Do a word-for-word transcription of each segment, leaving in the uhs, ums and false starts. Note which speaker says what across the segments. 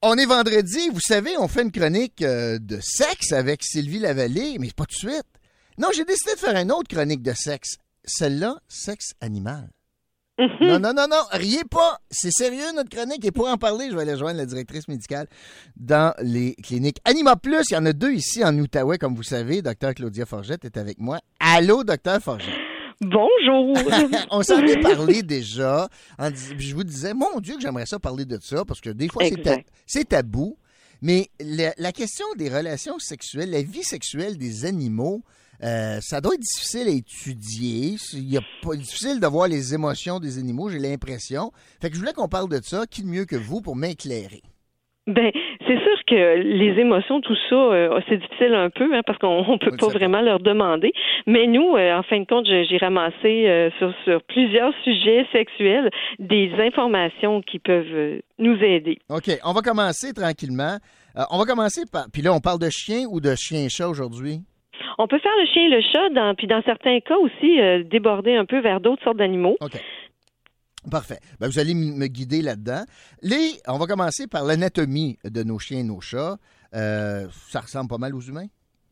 Speaker 1: On est vendredi, vous savez, on fait une chronique euh, de sexe avec Sylvie Lavallée, mais pas tout de suite. Non, j'ai décidé de faire une autre chronique de sexe. Celle-là, sexe animal. Mm-hmm. Non, non, non, non, riez pas. C'est sérieux, notre chronique. Et pour en parler, je vais aller joindre la directrice médicale dans les cliniques Anima Plus. Il y en a deux ici en Outaouais, comme vous savez. Docteur Claudia Forgette est avec moi. Allô, docteur Forgette.
Speaker 2: Bonjour.
Speaker 1: On s'en est parlé déjà. En, je vous disais, mon Dieu, que j'aimerais ça parler de ça, parce que des fois, c'est, ta, c'est tabou. Mais la, la question des relations sexuelles, la vie sexuelle des animaux, Euh, ça doit être difficile à étudier. Il y a pas difficile de voir les émotions des animaux, j'ai l'impression. Fait que je voulais qu'on parle de ça. Qui de mieux que vous pour m'éclairer?
Speaker 2: Ben, c'est sûr que les émotions, tout ça, euh, c'est difficile un peu, hein, parce qu'on ne peut pas vraiment leur demander. Mais nous, euh, en fin de compte, j'ai, j'ai ramassé euh, sur, sur plusieurs sujets sexuels des informations qui peuvent euh, nous aider.
Speaker 1: OK, on va commencer tranquillement. Euh, on va commencer par... Puis là, on parle de chien ou de chien-chat aujourd'hui?
Speaker 2: On peut faire le chien et le chat, dans, puis dans certains cas aussi, euh, déborder un peu vers d'autres sortes d'animaux.
Speaker 1: OK. Parfait. Ben, vous allez m- me guider là-dedans. Les, on va commencer par l'anatomie de nos chiens et nos chats. Euh, ça ressemble pas mal aux humains?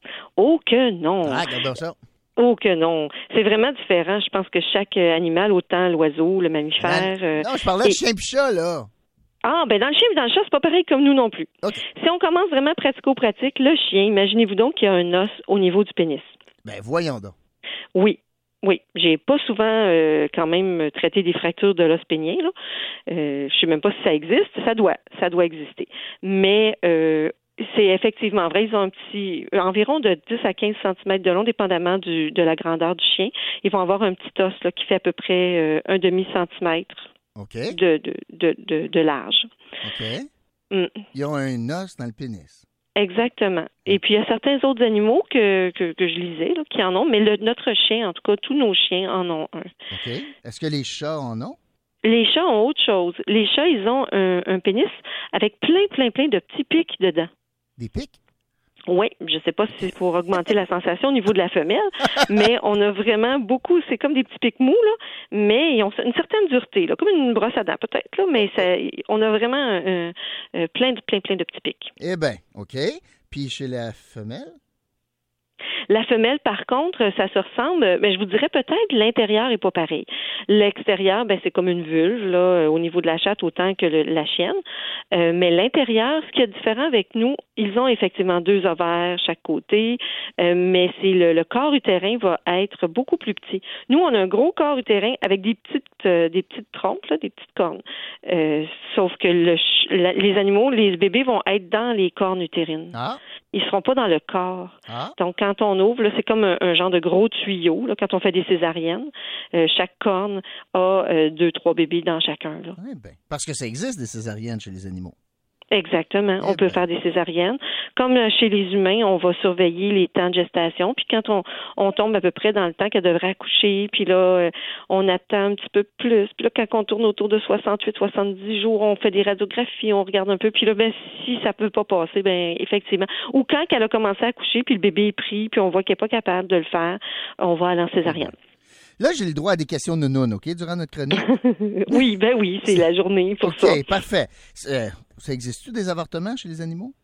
Speaker 2: Oh que non!
Speaker 1: Ah, regardons ça.
Speaker 2: Oh que non! C'est vraiment différent. Je pense que chaque animal, autant l'oiseau, le mammifère...
Speaker 1: Euh, non, je parlais et... de chien et chat, là.
Speaker 2: Ah, ben dans le chien et dans le chat, c'est pas pareil comme nous non plus. Okay. Si on commence vraiment pratico-pratique, le chien, imaginez-vous donc qu'il y a un os au niveau du pénis.
Speaker 1: Ben voyons donc.
Speaker 2: Oui, oui. J'ai pas souvent euh, quand même traité des fractures de l'os pénien, là. Euh, je sais même pas si ça existe. Ça doit, ça doit exister. Mais euh, c'est effectivement vrai. Ils ont un petit, environ de dix à quinze centimètres de long, dépendamment du, de la grandeur du chien. Ils vont avoir un petit os là, qui fait à peu près euh, un demi-centimètre.
Speaker 1: Okay.
Speaker 2: De, de, de, de, de large.
Speaker 1: OK. Mm. Ils ont un os dans le pénis.
Speaker 2: Exactement. Et puis, il y a certains autres animaux que, que, que je lisais là, qui en ont, mais le, notre chien, en tout cas, tous nos chiens en ont un.
Speaker 1: OK. Est-ce que les chats en ont?
Speaker 2: Les chats ont autre chose. Les chats, ils ont un, un pénis avec plein, plein, plein de petits pics dedans.
Speaker 1: Des pics?
Speaker 2: Oui, je sais pas si c'est pour augmenter la sensation au niveau de la femelle, mais on a vraiment beaucoup, c'est comme des petits pics mous, là, mais ils ont une certaine dureté, là, comme une brosse à dents peut-être, là, mais ça, on a vraiment euh, euh, plein, de, plein, plein de petits pics.
Speaker 1: Eh bien, OK. Puis chez la femelle?
Speaker 2: La femelle, par contre, ça se ressemble, mais je vous dirais peut-être l'intérieur est pas pareil. L'extérieur, ben c'est comme une vulve là, au niveau de la chatte autant que le, la chienne. Euh, mais l'intérieur, ce qui est différent avec nous, ils ont effectivement deux ovaires chaque côté, euh, mais c'est le, le corps utérin va être beaucoup plus petit. Nous, on a un gros corps utérin avec des petites euh, des petites trompes, là, des petites cornes. Euh, sauf que le, la, les animaux, les bébés vont être dans les cornes utérines.
Speaker 1: Ah.
Speaker 2: Ils seront pas dans le corps.
Speaker 1: Ah.
Speaker 2: Donc, quand on ouvre, là, c'est comme un, un genre de gros tuyau. Là, quand on fait des césariennes, euh, chaque corne a euh, deux, trois bébés dans chacun. Là.
Speaker 1: Oui, bien. Parce que ça existe des césariennes chez les animaux.
Speaker 2: Exactement. Eh on peut ben. faire des césariennes. Comme chez les humains, on va surveiller les temps de gestation. Puis quand on, on tombe à peu près dans le temps qu'elle devrait accoucher, puis là, euh, on attend un petit peu plus. Puis là, quand on tourne autour de soixante-huit, soixante-dix jours, on fait des radiographies, on regarde un peu. Puis là, ben si ça peut pas passer, ben effectivement. Ou quand elle a commencé à accoucher, puis le bébé est pris, puis on voit qu'elle n'est pas capable de le faire, on va aller en césarienne.
Speaker 1: Là, j'ai le droit à des questions de nounoun, OK, durant notre chronique?
Speaker 2: Oui, ben oui, c'est la journée pour
Speaker 1: okay,
Speaker 2: ça.
Speaker 1: OK, parfait. Euh, ça existe-tu des avortements chez les animaux?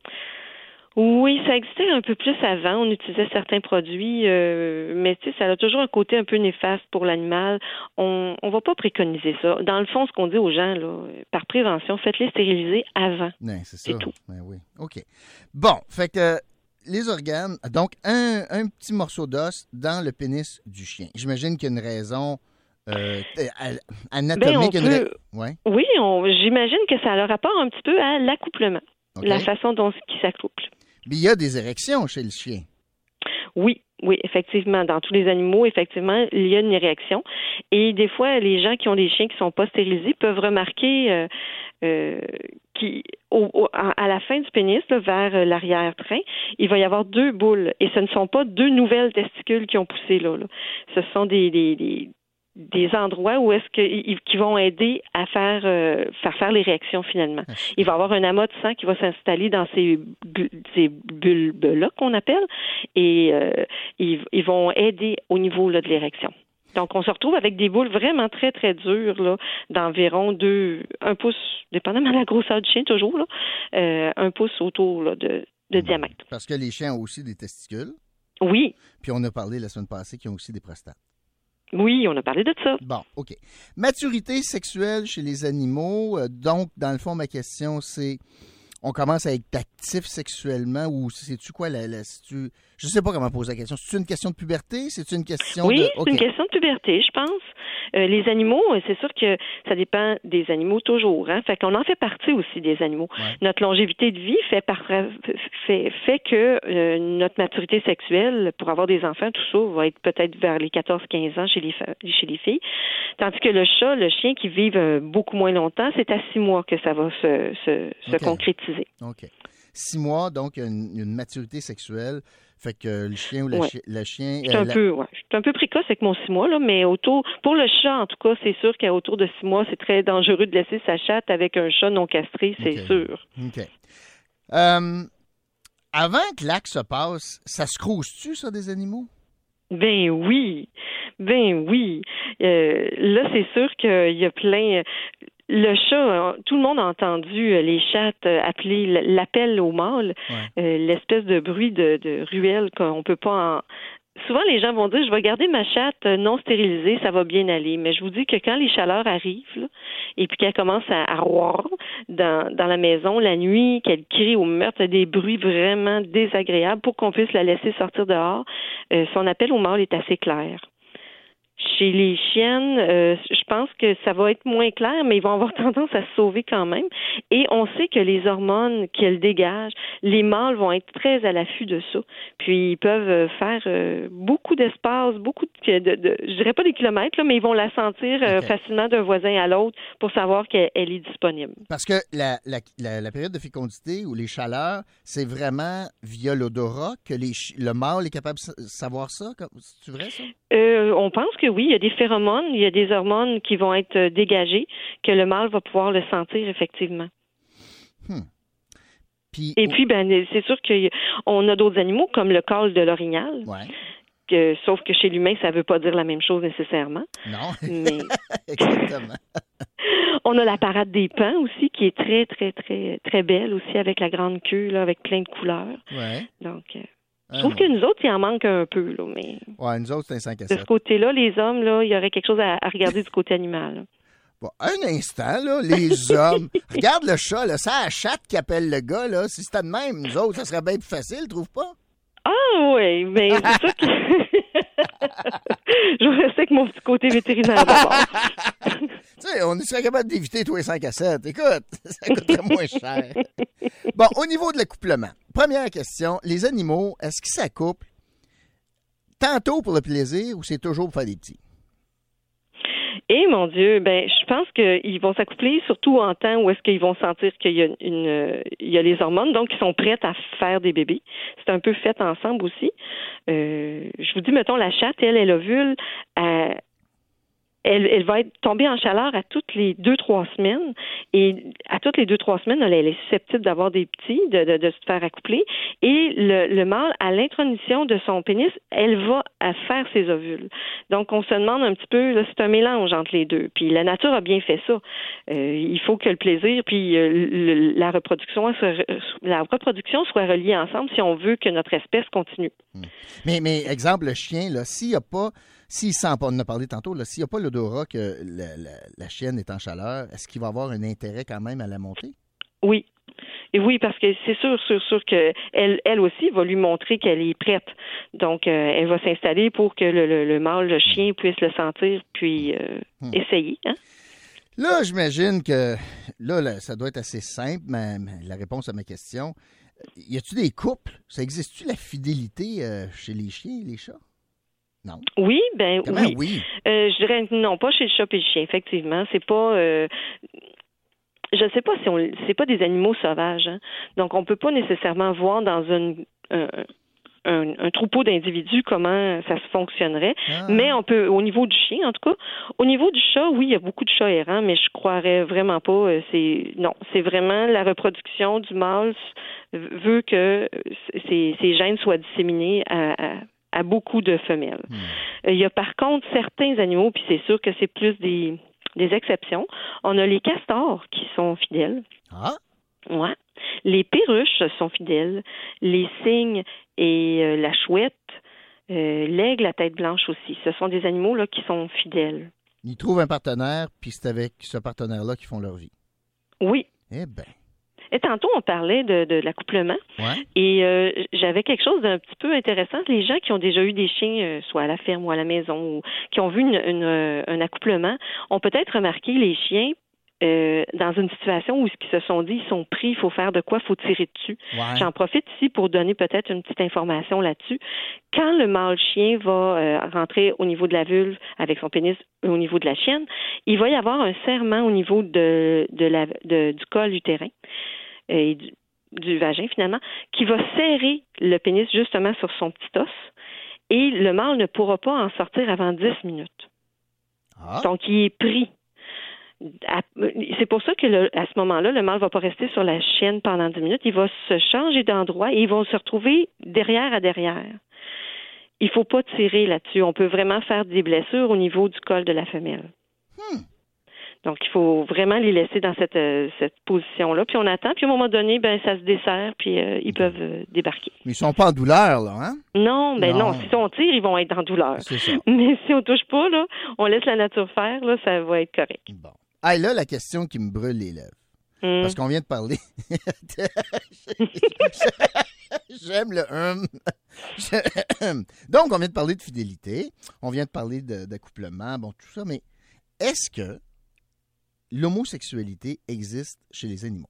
Speaker 2: Oui, ça existait un peu plus avant. On utilisait certains produits, euh, mais tu sais, ça a toujours un côté un peu néfaste pour l'animal. On on va pas préconiser ça. Dans le fond, ce qu'on dit aux gens, là, par prévention, faites-les stériliser avant.
Speaker 1: Non, c'est ça.
Speaker 2: C'est tout.
Speaker 1: Ben oui. OK. Bon, fait que les organes, donc un, un petit morceau d'os dans le pénis du chien. J'imagine qu'il y a une raison euh, anatomique.
Speaker 2: Ben, on
Speaker 1: une
Speaker 2: peut...
Speaker 1: ra... ouais.
Speaker 2: Oui, on... j'imagine que ça a le rapport un petit peu à l'accouplement, okay. La façon dont il s'accouple.
Speaker 1: Mais il y a des érections chez le chien.
Speaker 2: Oui, oui, effectivement. Dans tous les animaux, effectivement, il y a une érection. Et des fois, les gens qui ont des chiens qui sont pas stérilisés peuvent remarquer euh, euh, qui, au, au, à la fin du pénis, là, vers l'arrière-train, il va y avoir deux boules. Et ce ne sont pas deux nouvelles testicules qui ont poussé là. là. Ce sont des, des, des, des endroits où est-ce que qui vont aider à faire euh, faire faire les réactions finalement. Il va y avoir un amas de sang qui va s'installer dans ces bu- ces bulbes là qu'on appelle et euh, ils, ils vont aider au niveau là de l'érection. Donc, on se retrouve avec des boules vraiment très, très dures, là, d'environ deux, un pouce, dépendamment de la grosseur du chien, toujours, là, euh, un pouce autour là, de, de mmh. diamètre.
Speaker 1: Parce que les chiens ont aussi des testicules.
Speaker 2: Oui.
Speaker 1: Puis on a parlé la semaine passée qu'ils ont aussi des prostates.
Speaker 2: Oui, on a parlé de ça.
Speaker 1: Bon, OK. Maturité sexuelle chez les animaux. Euh, donc, dans le fond, ma question, c'est... On commence à être actif sexuellement ou c'est-tu quoi la, la c'est-tu, je sais pas comment poser la question. C'est-tu une question de puberté? C'est-tu une question
Speaker 2: oui,
Speaker 1: de...
Speaker 2: Oui, okay. c'est une question de puberté, je pense. Euh, les animaux, c'est sûr que ça dépend des animaux toujours. Hein? Fait qu'on en fait partie aussi des animaux. Ouais. Notre longévité de vie fait, par, fait, fait que euh, notre maturité sexuelle pour avoir des enfants, tout ça, va être peut-être vers les quatorze à quinze ans chez les, chez les filles. Tandis que le chat, le chien qui vivent euh, beaucoup moins longtemps, c'est à six mois que ça va se, se, se okay. concrétiser.
Speaker 1: OK. Six mois, donc une, une maturité sexuelle. Fait que le chien ou la
Speaker 2: ouais.
Speaker 1: chi- le chien...
Speaker 2: Je suis, euh, un
Speaker 1: la...
Speaker 2: peu, ouais. je suis un peu précoce avec mon six mois, là, mais autour, pour le chat, en tout cas, c'est sûr qu'à autour de six mois, c'est très dangereux de laisser sa chatte avec un chat non castré, c'est
Speaker 1: okay.
Speaker 2: sûr.
Speaker 1: OK. Euh, avant que l'acte se passe, ça se crouse-tu, ça, des animaux?
Speaker 2: Ben oui, ben oui. Euh, là, c'est sûr qu'il y a plein... Le chat, tout le monde a entendu les chattes appeler l'appel au mâle, ouais. euh, l'espèce de bruit de, de ruelle qu'on peut pas en... Souvent, les gens vont dire, je vais garder ma chatte non stérilisée, ça va bien aller. Mais je vous dis que quand les chaleurs arrivent, là, et puis qu'elle commence à, à roar dans, dans la maison la nuit, qu'elle crie au meurtre, des bruits vraiment désagréables pour qu'on puisse la laisser sortir dehors, euh, son appel au mâle est assez clair. Chez les chiennes, euh, je pense que ça va être moins clair, mais ils vont avoir tendance à se sauver quand même. Et on sait que les hormones qu'elles dégagent, les mâles vont être très à l'affût de ça. Puis ils peuvent faire euh, beaucoup d'espace, beaucoup de, de, de, je dirais pas des kilomètres, là, mais ils vont la sentir euh, okay. facilement d'un voisin à l'autre pour savoir qu'elle elle est disponible.
Speaker 1: Parce que la, la, la, la période de fécondité ou les chaleurs, c'est vraiment via l'odorat que les, le mâle est capable de savoir ça? C'est vrai, ça?
Speaker 2: Euh, on pense que oui, il y a des phéromones, il y a des hormones qui vont être dégagées, que le mâle va pouvoir le sentir effectivement.
Speaker 1: Hmm. Puis,
Speaker 2: Et puis, ben, c'est sûr qu'on a d'autres animaux, comme le col de l'orignal.
Speaker 1: Ouais.
Speaker 2: Que, sauf que chez l'humain, ça ne veut pas dire la même chose nécessairement.
Speaker 1: Non.
Speaker 2: Mais...
Speaker 1: Exactement.
Speaker 2: On a la parade des pins aussi, qui est très, très, très, très belle aussi, avec la grande queue, là, avec plein de couleurs.
Speaker 1: Ouais.
Speaker 2: Donc... Euh... Je trouve ah, que nous autres, il en manque un peu, là, mais...
Speaker 1: Ouais, nous autres, c'est un cinq à sept.
Speaker 2: De ce côté-là, les hommes, là, il y aurait quelque chose à, à regarder du côté animal. Là.
Speaker 1: Bon, un instant, là, les hommes. Regarde le chat, là, ça la chatte qui appelle le gars, là. Si c'était de même, nous autres, ça serait bien plus facile, trouve pas?
Speaker 2: Ah oui, mais c'est ça que... Je vais rester avec mon petit côté vétérinaire d'abord.
Speaker 1: Tu sais, on serait capable d'éviter tous les cinq à sept. Écoute, ça coûterait moins cher. Bon, au niveau de l'accouplement, première question, les animaux, est-ce qu'ils s'accouplent tantôt pour le plaisir ou c'est toujours pour faire des petits?
Speaker 2: Eh mon Dieu, ben je pense qu'ils vont s'accoupler surtout en temps où est-ce qu'ils vont sentir qu'il y a une, euh, il y a les hormones, donc ils sont prêts à faire des bébés. C'est un peu fait ensemble aussi. Euh, je vous dis, mettons, la chatte, elle, elle ovule, elle, elle, elle va être tombée en chaleur à toutes les deux, trois semaines. Et à toutes les deux, trois semaines, elle, elle est susceptible d'avoir des petits, de, de, de se faire accoupler. Et le, le mâle, à l'intronisation de son pénis, elle va à faire ses ovules. Donc, on se demande un petit peu, là, c'est un mélange entre les deux. Puis la nature a bien fait ça. Euh, il faut que le plaisir puis euh, le, la reproduction soit, la reproduction soit reliée ensemble si on veut que notre espèce continue.
Speaker 1: Mais, mais exemple, le chien, là, s'il n'y a pas... S'il sent pas, on en a parlé tantôt, là, s'il n'y a pas l'odorat que la, la, la chienne est en chaleur, est-ce qu'il va avoir un intérêt quand même à la monter?
Speaker 2: Oui. Et oui, parce que c'est sûr, sûr, sûr qu'elle elle aussi va lui montrer qu'elle est prête. Donc, euh, elle va s'installer pour que le, le, le mâle, le chien, puisse le sentir puis euh, hmm. essayer. Hein?
Speaker 1: Là, j'imagine que là, là, ça doit être assez simple, mais, mais la réponse à ma question. Y a-t-il des couples? Ça existe-tu la fidélité euh, chez les chiens et les chats? Non.
Speaker 2: Oui, ben
Speaker 1: Comment
Speaker 2: oui.
Speaker 1: oui?
Speaker 2: Euh, je dirais non, pas chez le chat et le chien, effectivement. C'est pas euh, je ne sais pas si on c'est pas des animaux sauvages, hein? Donc on peut pas nécessairement voir dans une un, un, un troupeau d'individus comment ça se fonctionnerait. Ah. Mais on peut, au niveau du chien, en tout cas, au niveau du chat, oui, il y a beaucoup de chats errants, mais je croirais vraiment pas. Euh, c'est non, c'est vraiment la reproduction du mâle veut que ces, ces gènes soient disséminés à, à à beaucoup de femelles.
Speaker 1: Hmm.
Speaker 2: Il y a par contre certains animaux, puis c'est sûr que c'est plus des, des exceptions. On a les castors qui sont fidèles.
Speaker 1: Ah!
Speaker 2: Ouais. Les perruches sont fidèles. Les cygnes et euh, la chouette, euh, l'aigle, la tête blanche aussi. Ce sont des animaux là qui sont fidèles.
Speaker 1: Ils trouvent un partenaire, puis c'est avec ce partenaire-là qu'ils font leur vie.
Speaker 2: Oui.
Speaker 1: Eh bien.
Speaker 2: Et tantôt, on parlait de, de l'accouplement.
Speaker 1: Ouais.
Speaker 2: Et euh, j'avais quelque chose d'un petit peu intéressant. Les gens qui ont déjà eu des chiens, euh, soit à la ferme ou à la maison, ou qui ont vu une, une, euh, un accouplement, ont peut-être remarqué les chiens euh, dans une situation où ils se sont dit, ils sont pris, il faut faire de quoi, il faut tirer dessus.
Speaker 1: Ouais.
Speaker 2: J'en profite ici pour donner peut-être une petite information là-dessus. Quand le mâle chien va euh, rentrer au niveau de la vulve avec son pénis au niveau de la chienne, il va y avoir un serrement au niveau de, de la, de, du col utérin et du, du vagin, finalement, qui va serrer le pénis justement sur son petit os et le mâle ne pourra pas en sortir avant dix minutes.
Speaker 1: Ah.
Speaker 2: Donc, il est pris. C'est pour ça que le, à ce moment-là, le mâle ne va pas rester sur la chienne pendant dix minutes. Il va se changer d'endroit et ils vont se retrouver derrière à derrière. Il ne faut pas tirer là-dessus. On peut vraiment faire des blessures au niveau du col de la femelle.
Speaker 1: Hmm.
Speaker 2: Donc, il faut vraiment les laisser dans cette, euh, cette position-là. Puis on attend, puis à un moment donné, ben ça se desserre, puis euh, ils peuvent euh, débarquer.
Speaker 1: Mais ils sont pas en douleur, là, hein?
Speaker 2: Non, ben non.
Speaker 1: Non.
Speaker 2: Si on tire, ils vont être en douleur.
Speaker 1: C'est ça.
Speaker 2: Mais si on touche pas, là, on laisse la nature faire, là, ça va être correct.
Speaker 1: Bon. Ah, et là, la question qui me brûle les lèvres.
Speaker 2: Mm.
Speaker 1: Parce qu'on vient de parler. J'aime le hum. Donc, on vient de parler de fidélité. On vient de parler de- d'accouplement, bon, tout ça. Mais est-ce que l'homosexualité existe chez les animaux?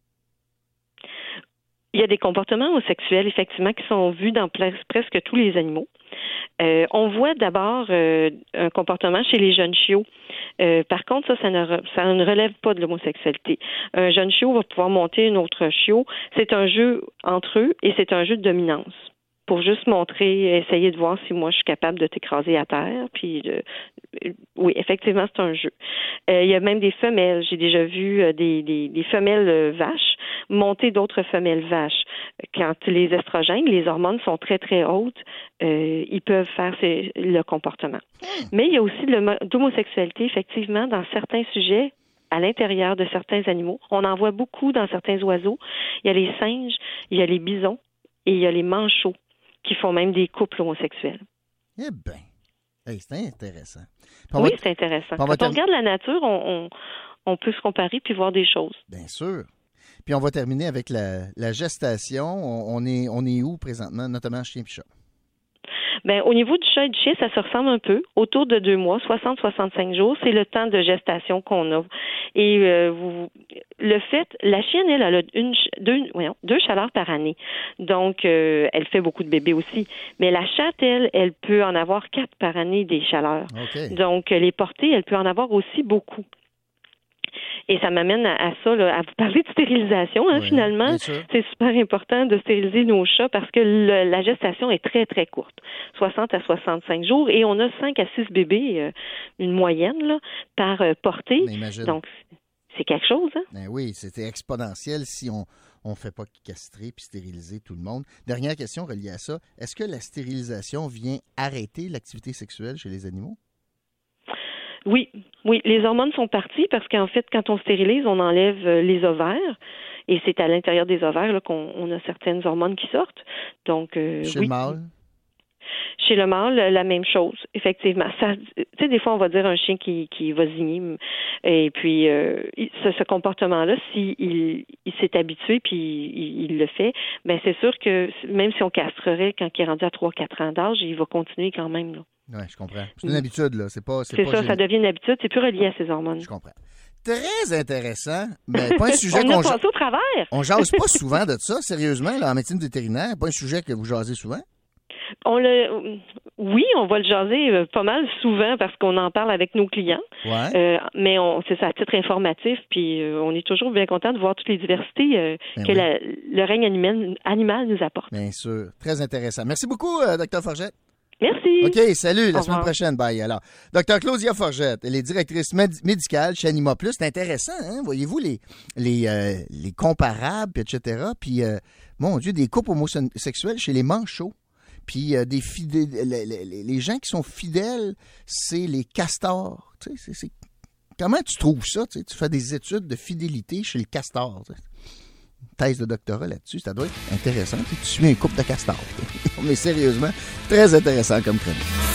Speaker 2: Il y a des comportements homosexuels, effectivement, qui sont vus dans pres- presque tous les animaux. Euh, on voit d'abord euh, un comportement chez les jeunes chiots. Euh, par contre, ça, ça ne, re- ça ne relève pas de l'homosexualité. Un jeune chiot va pouvoir monter un autre chiot. C'est un jeu entre eux et c'est un jeu de dominance pour juste montrer, essayer de voir si moi je suis capable de t'écraser à terre. Puis, euh, oui, effectivement, c'est un jeu. Euh, il y a même des femelles. J'ai déjà vu euh, des, des, des femelles euh, vaches monter d'autres femelles vaches. Quand les estrogènes, les hormones sont très, très hautes, euh, ils peuvent faire ces, le comportement. Mais il y a aussi de l'homosexualité, effectivement, dans certains sujets, à l'intérieur de certains animaux. On en voit beaucoup dans certains oiseaux. Il y a les singes, il y a les bisons et il y a les manchots qui font même des couples homosexuels.
Speaker 1: Eh bien, hey, c'est intéressant. Puis on
Speaker 2: Oui,
Speaker 1: va-
Speaker 2: c'est intéressant.
Speaker 1: on va
Speaker 2: Quand on
Speaker 1: term-
Speaker 2: regarde la nature, on, on, on peut se comparer puis voir des choses.
Speaker 1: Bien sûr. Puis on va terminer avec la, la gestation. On, on est, on est où présentement, notamment chien et chat?
Speaker 2: Ben, au niveau du chat et du chien, ça se ressemble un peu. Autour de deux mois, soixante à soixante-cinq jours, c'est le temps de gestation qu'on a. Et euh, vous, le fait, la chienne, elle, elle a une, deux, voyons, deux chaleurs par année. Donc, euh, elle fait beaucoup de bébés aussi. Mais la chatte, elle, elle peut en avoir quatre par année des chaleurs.
Speaker 1: OK.
Speaker 2: Donc, les portées, elle peut en avoir aussi beaucoup. Et ça m'amène à, à ça, là, à vous parler de stérilisation, hein,
Speaker 1: Oui,
Speaker 2: finalement.
Speaker 1: bien sûr.
Speaker 2: C'est super important de stériliser nos chats parce que le- la gestation est très, très courte, soixante à soixante-cinq jours, et on a cinq à six bébés, euh, une moyenne, là, par euh, portée.
Speaker 1: Mais imagine.
Speaker 2: Donc, c'est quelque chose, hein?
Speaker 1: Ben oui, c'était exponentiel si on ne fait pas castrer puis stériliser tout le monde. Dernière question reliée à ça. Est-ce que la stérilisation vient arrêter l'activité sexuelle chez les animaux?
Speaker 2: Oui, oui, les hormones sont parties parce qu'en fait, quand on stérilise, on enlève euh, les ovaires et c'est à l'intérieur des ovaires là, qu'on on a certaines hormones qui sortent. Donc, euh,
Speaker 1: Chez
Speaker 2: oui.
Speaker 1: le mâle?
Speaker 2: Chez le mâle, la même chose, effectivement. Ça, tu sais, des fois, on va dire un chien qui, qui va zigner, et puis euh, il- ce, ce comportement-là, s'il il, il s'est habitué puis il, il le fait, ben c'est sûr que même si on castrerait quand il est rendu à trois quatre ans d'âge, il va continuer quand même. Là.
Speaker 1: Oui, je comprends. C'est une habitude, là. C'est pas.
Speaker 2: C'est
Speaker 1: pas
Speaker 2: ça,
Speaker 1: gênant.
Speaker 2: ça devient une habitude, c'est plus relié à ses hormones.
Speaker 1: Je comprends. Très intéressant, mais pas un sujet
Speaker 2: on
Speaker 1: qu'on
Speaker 2: a
Speaker 1: ja-
Speaker 2: passé au travers.
Speaker 1: on jase pas souvent de ça, sérieusement, là, en médecine vétérinaire. Pas un sujet que vous jasez souvent.
Speaker 2: On le, oui, on va le jaser euh, pas mal souvent parce qu'on en parle avec nos clients.
Speaker 1: Ouais.
Speaker 2: Euh, mais on, c'est ça à titre informatif, puis euh, on est toujours bien content de voir toutes les diversités euh,
Speaker 1: Ben
Speaker 2: que
Speaker 1: oui.
Speaker 2: la- le règne animal, animal nous apporte.
Speaker 1: Bien sûr. Très intéressant. Merci beaucoup, euh, docteur Forgette.
Speaker 2: Merci.
Speaker 1: OK, salut. La
Speaker 2: Au
Speaker 1: semaine
Speaker 2: revoir.
Speaker 1: prochaine. Bye. Alors, docteur Claudia Forgette, elle est directrice médi- médicale chez Anima Plus. C'est intéressant, hein? Voyez-vous les, les, euh, les comparables, puis et cetera. Puis, euh, mon Dieu, des couples homosexuels chez les manchots. Puis euh, des fidèles, les, les, les gens qui sont fidèles, c'est les castors. Tu sais, c'est, c'est... Comment tu trouves ça? Tu sais, tu fais des études de fidélité chez le castor. Tu sais. Thèse de doctorat là-dessus, ça doit être intéressant. Tu suis un couple de castors. Mais sérieusement, très intéressant comme chronique.